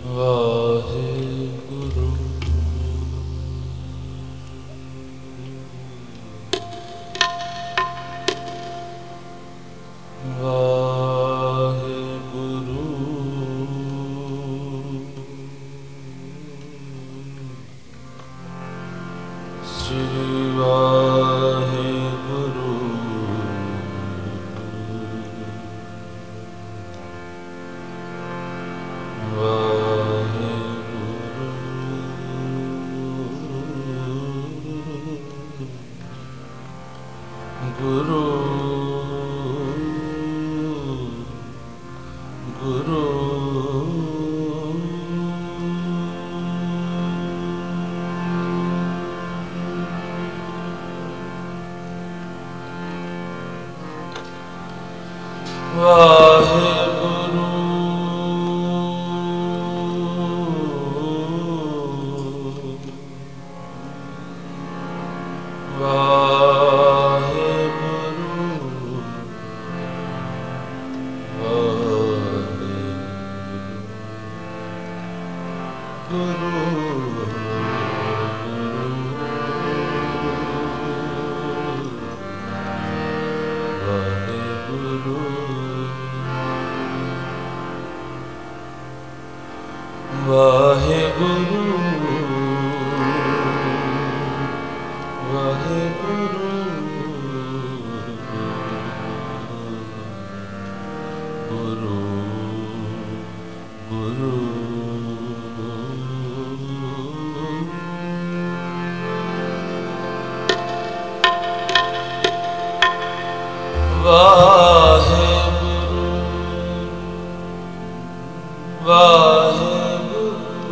ਵਾਹਿਗੁਰੂ ਵਾਹਿਗੁਰੂ ਸ੍ਰੀ ਵਾਹਿਗੁਰੂ ਗੁਰੂ ਗੁਰੂ ਵਾਹਿਗੁਰੂ ਵਾਹਿਗੁਰੂ ਵਾਹਿਗੁਰੂ ਗੁਰੂ ਗੁਰੂ ਵਾਹਿਗੁਰੂ ਵਾਹਿਗੁਰੂ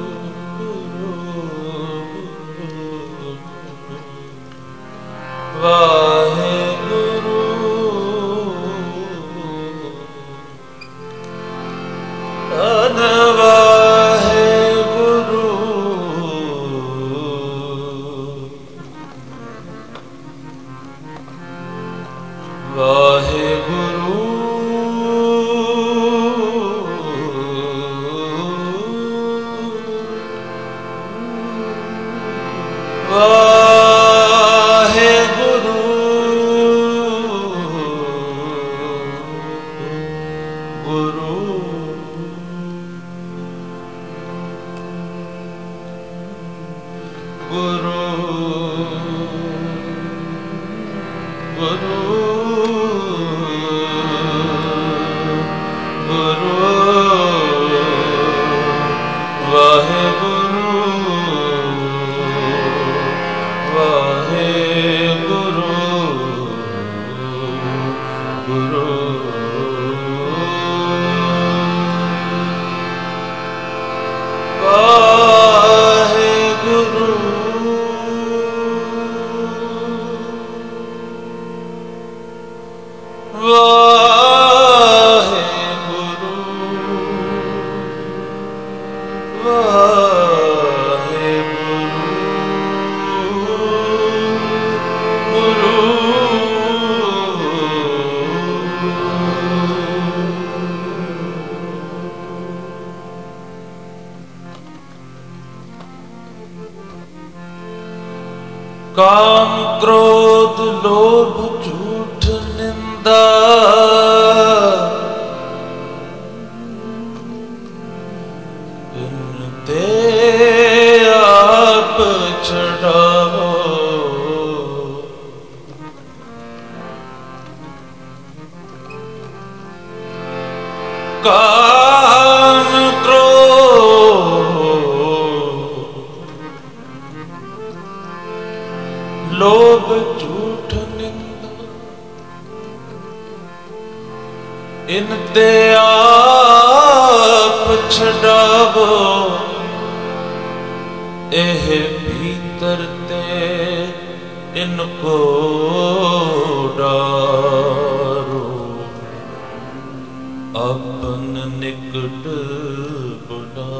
ਵਾਹਿਗੁਰੂ ਧੰਨ ਵਾਹਿਗੁਰੂ ਵਾਹਿਗੁਰੂ ਕਾਮ ਕ੍ਰੋਧ ਲੋਭ ਝੂਠ ਨਿੰਦਾ ਇਨ ਤੇ ਆਪ ਛਡਾਵੋ ਕਾਮ ਲੋਭ ਝੂਠ ਨਿੰਦਾ ਇਨ ਤੇ ਆਪ ਛਡਾਵੋ ਇਹ ਭੀਤਰ ਤੇ ਇਨ ਕੋ ਡਾਰੋ ਆਪਨ ਨਿਕਟ ਬੁਲਾ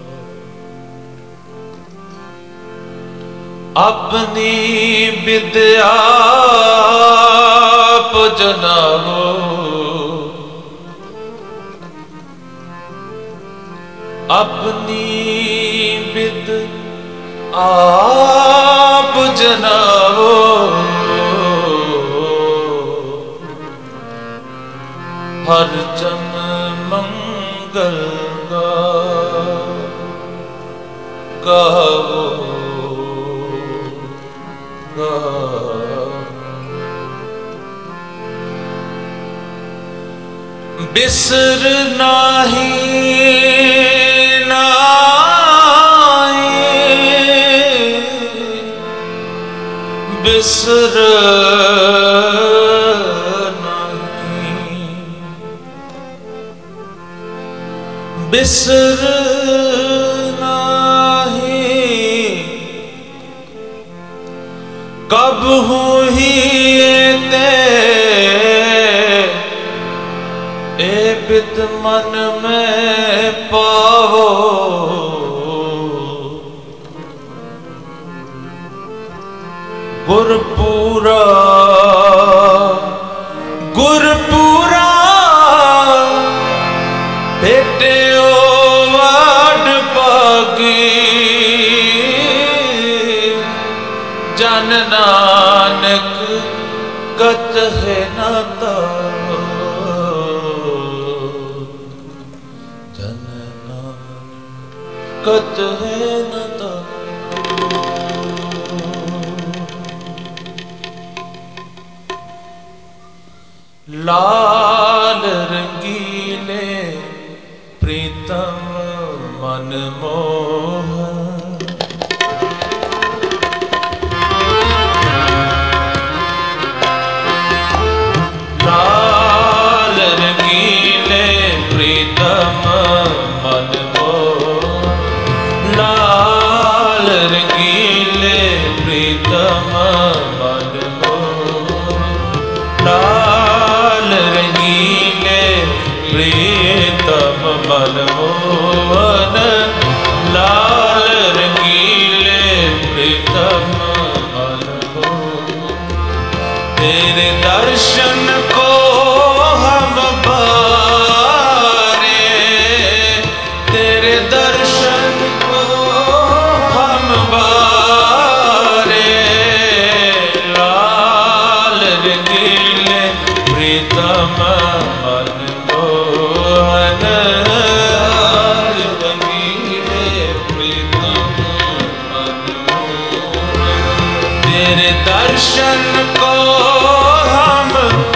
अपनी विद्या जनावो अपनी बिद आप जनाओ, हर जन मंगल गाओ गाओ। बिसर नाही बिसर नहीं, बिसर नहीं, कब हुई ते ए बिद मन में पावो, गुरपूरा गुरपूरा भेटे ओ वाड पागी, जन नानक कत है नाता, जन नानक कत है नाता। लाल रंगीले प्रीतम मनमोहन, लाल रंगीले प्रीतम मनमोहन, लाल रंगीले प्रीतम मनमोहन, लाल प्रीतम मनमोहन, लाल रंगीले प्रीतम मनमोहन। तेरे दर्शन को हम बारे, तेरे दर्शन को हम बारे, लाल रंगीले प्रीतम मनमोहन, लाल रंगीले प्रीतम मनमोहन। तेरे दर्शन को हम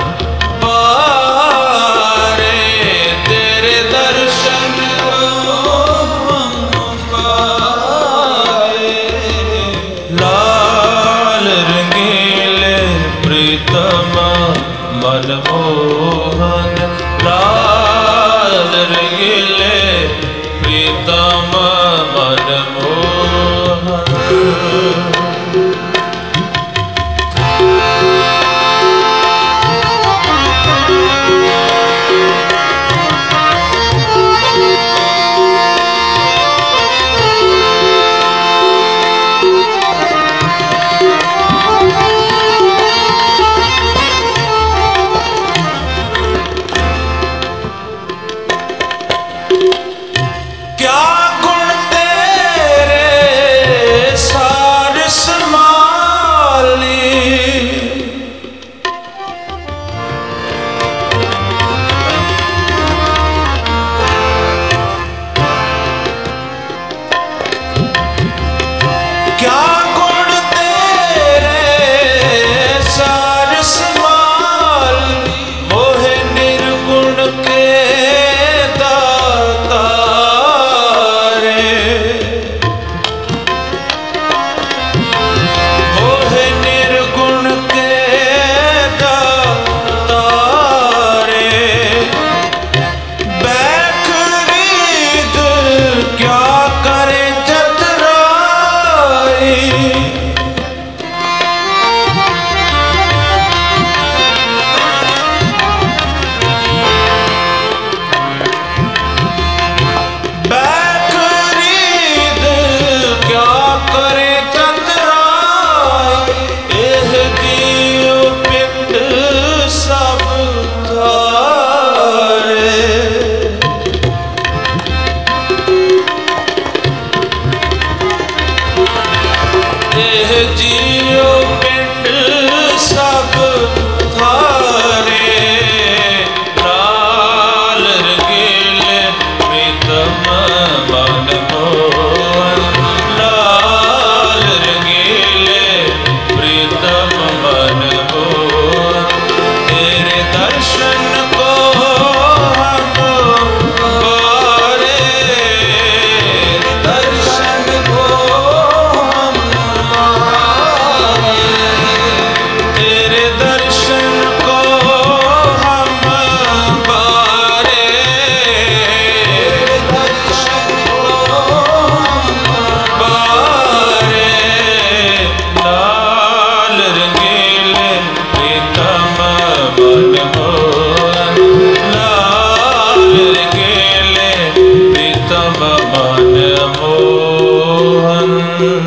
पारे, तेरे दर्शन को हम पारे, लाल रंगीले प्रीतम मनमोहन, लाल रंगीले प्रीतम मनमोहन। क्या गुण तेरे सार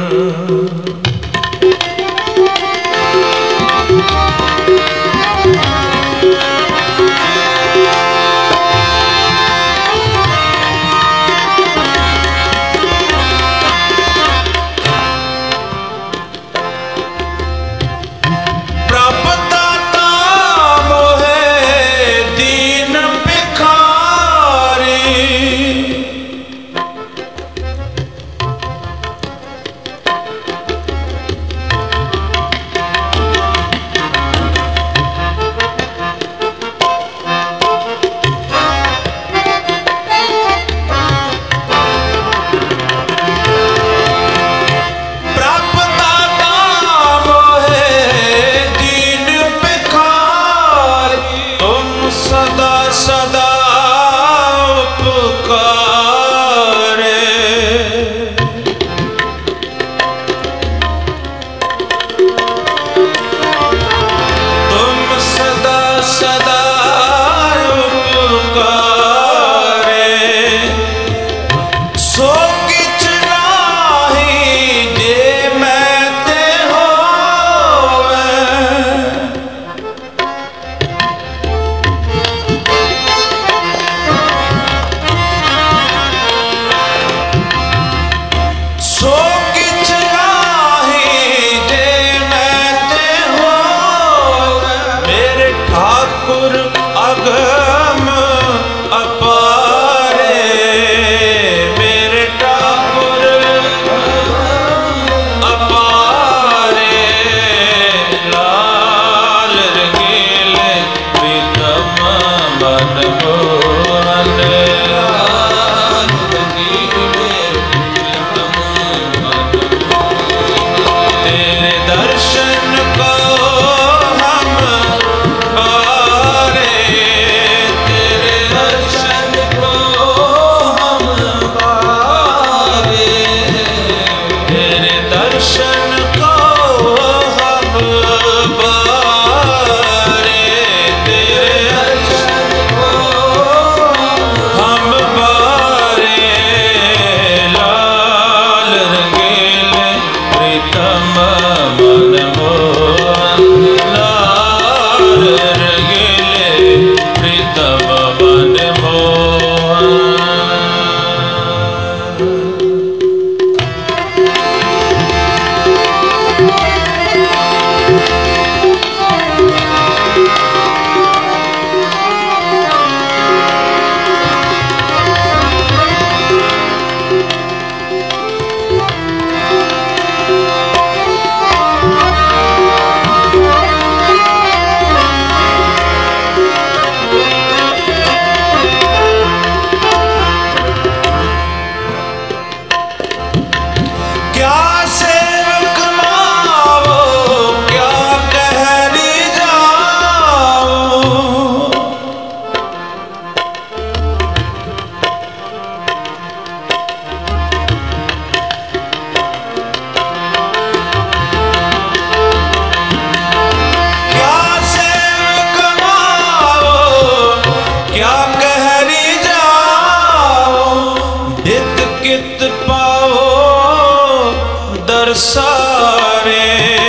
सारे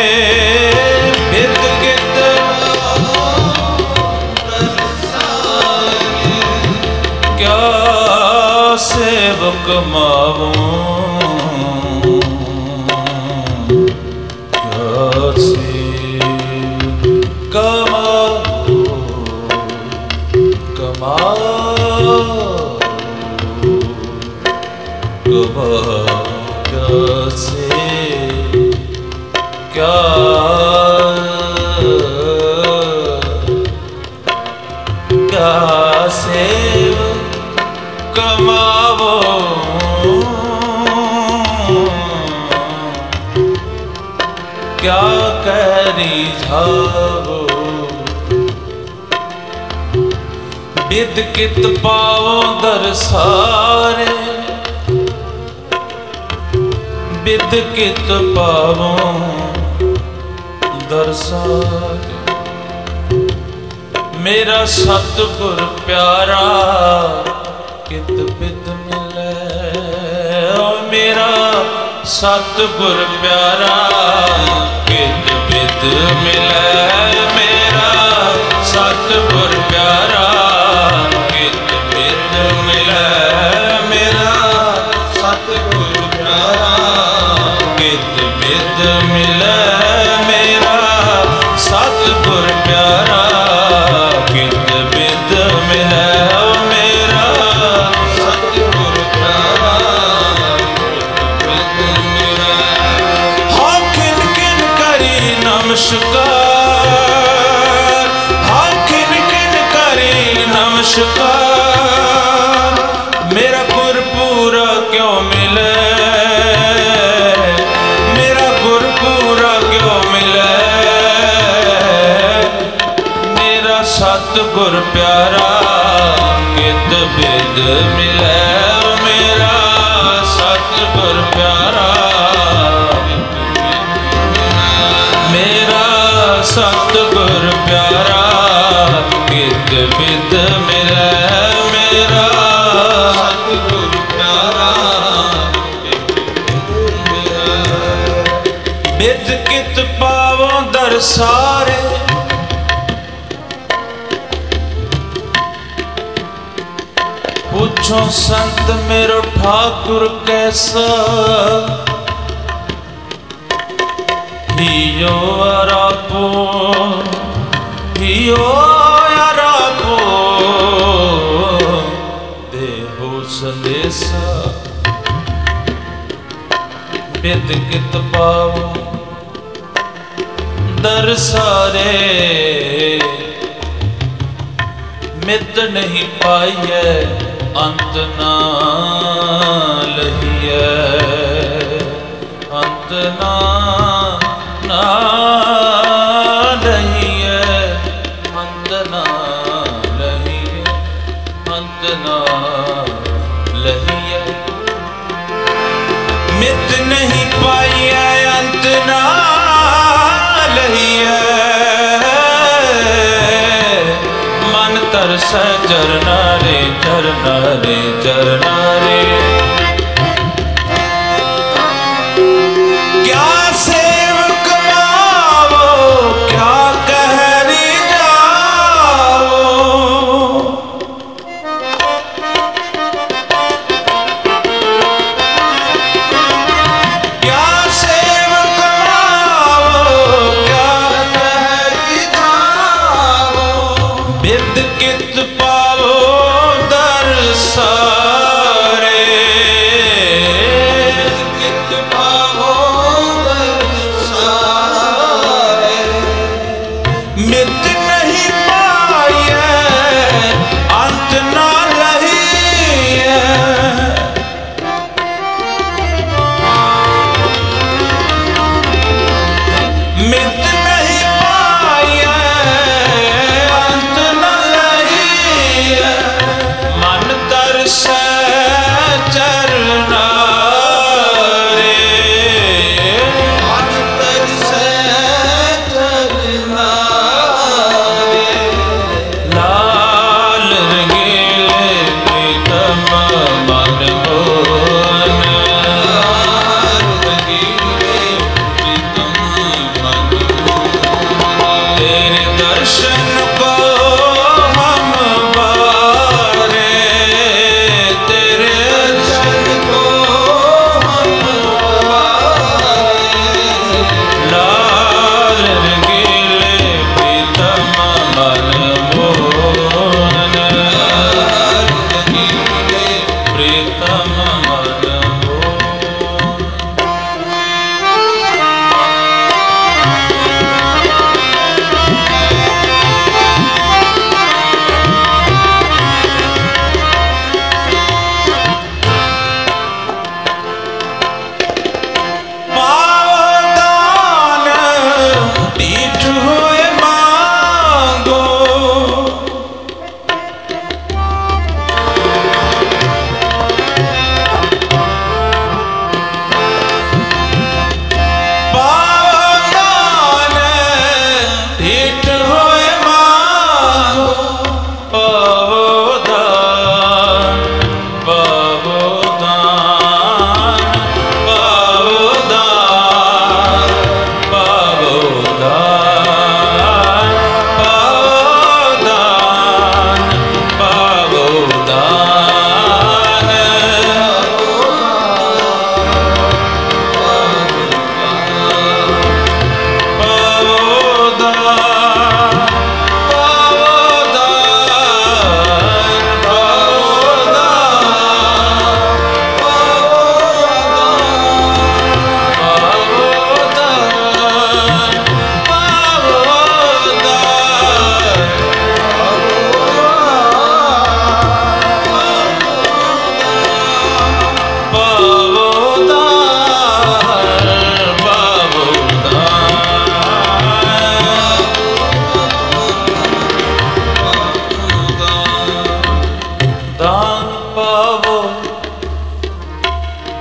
बिद गिद क्या सेवक मावूं क्या सेवक क्या सेव कमावो क्या करी जावो बिद कित पावो दरसारे बिद कित पावो दरसारे मेरा सतगुर प्यारा कित बिद मिले ओ मेरा सतगुर प्यारा कित बिद मिलै मेरा सतगुर प्यारा कित बिद मिलै मेरा सतगुर प्यारा कित बिद मिलै मेरा सतगुर प्यारा कित बिद मिलै मेरा सतगुर प्यारा कित बिद मिलै। हाँ किन किन करी नमस्कार, हाँ किन किन करी नमस्कार, मेरा गुरपूरा क्यों मिले, मेरा गुरपूरा क्यों मिले, मेरा सतगुर प्यारा कित बिद मिलै मेरा सतगुर प्यारा मेरा सतगुर प्यारा कित बिद मिलै मेरा सतगुर प्यारा बिद कित पावों दरसारे, पूछो संत मेरो ठाकुर कैसा, हियो अरापो हियो अरापो देहो संदेशा, बिद कित पावो दरसारे, मित नहीं पाइए अंत ना लहिए, अंत ना लहिए, अंत ना लहिए, अंत ना लहिए, मित नहीं पाइए अंत ना लहिए, मन तरसै चरना रे चरना रे चरना रे, क्या सेवक मावो क्या कहरी जाओ, क्या सेवक मावो क्या कहरी जाओ, बिद कित पावो दरसारे,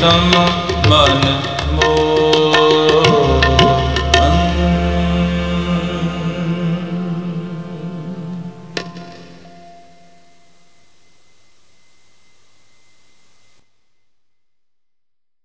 तन मन